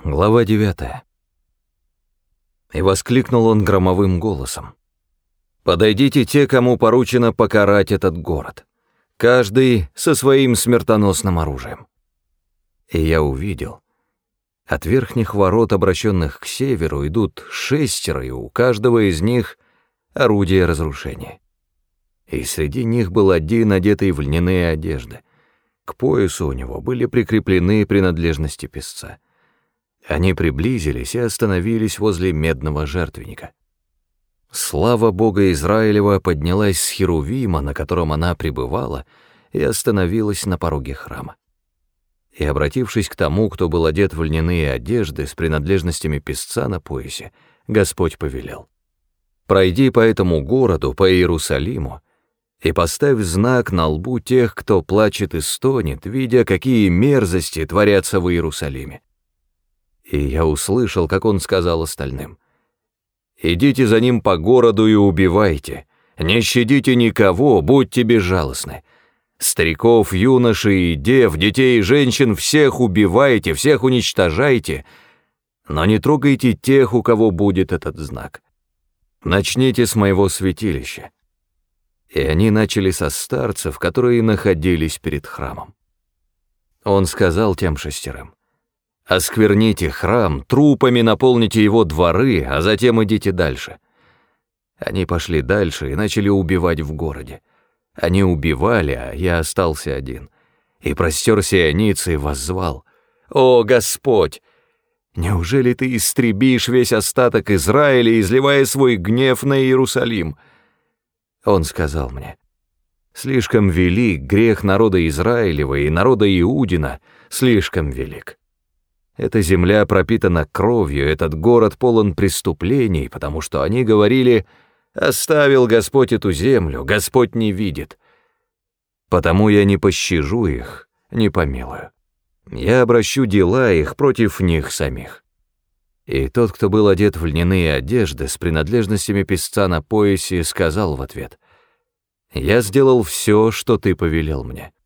Глава 9. И воскликнул он громовым голосом: «Подойдите те, кому поручено покарать этот город, каждый со своим смертоносным оружием». И я увидел, от верхних ворот, обращенных к северу, идут 6, и у каждого из них орудие разрушения. И среди них был один, одетый в льняные одежды. К поясу у него были прикреплены принадлежности песца. Они приблизились и остановились возле медного жертвенника. Слава Бога Израилева поднялась с херувима, на котором она пребывала, и остановилась на пороге храма. И, обратившись к тому, кто был одет в льняные одежды с принадлежностями песца на поясе, Господь повелел: «Пройди по этому городу, по Иерусалиму, и поставь знак на лбу тех, кто плачет и стонет, видя, какие мерзости творятся в Иерусалиме». И я услышал, как он сказал остальным: «Идите за ним по городу и убивайте, не щадите никого, будьте безжалостны. Стариков, юношей и дев, детей и женщин всех убивайте, всех уничтожайте, но не трогайте тех, у кого будет этот знак. Начните с моего святилища». И они начали со старцев, которые находились перед храмом. Он сказал тем 6: «Оскверните храм, трупами наполните его дворы, а затем идите дальше». Они пошли дальше и начали убивать в городе. Они убивали, а я остался один. И простерся Иониц и воззвал: «О, Господь! Неужели ты истребишь весь остаток Израиля, изливая свой гнев на Иерусалим?» Он сказал мне: «Слишком велик грех народа Израилева и народа Иудина, слишком велик. Эта земля пропитана кровью, этот город полон преступлений, потому что они говорили: оставил Господь эту землю, Господь не видит. Потому я не пощажу их, не помилую. Я обращу дела их против них самих». И тот, кто был одет в льняные одежды с принадлежностями песца на поясе, сказал в ответ: «Я сделал все, что ты повелел мне».